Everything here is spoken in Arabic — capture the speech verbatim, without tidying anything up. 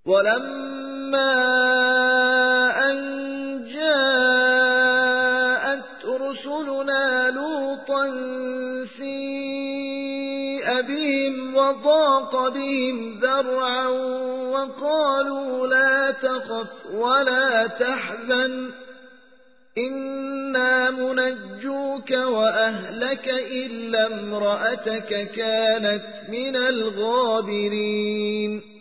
ولما أن جاءت رسلنا لوطا سيء بهم وضاق بهم ذرعا وقالوا لا تخف ولا تحزن إنا منجوك وأهلك إلا امرأتك كانت من الغابرين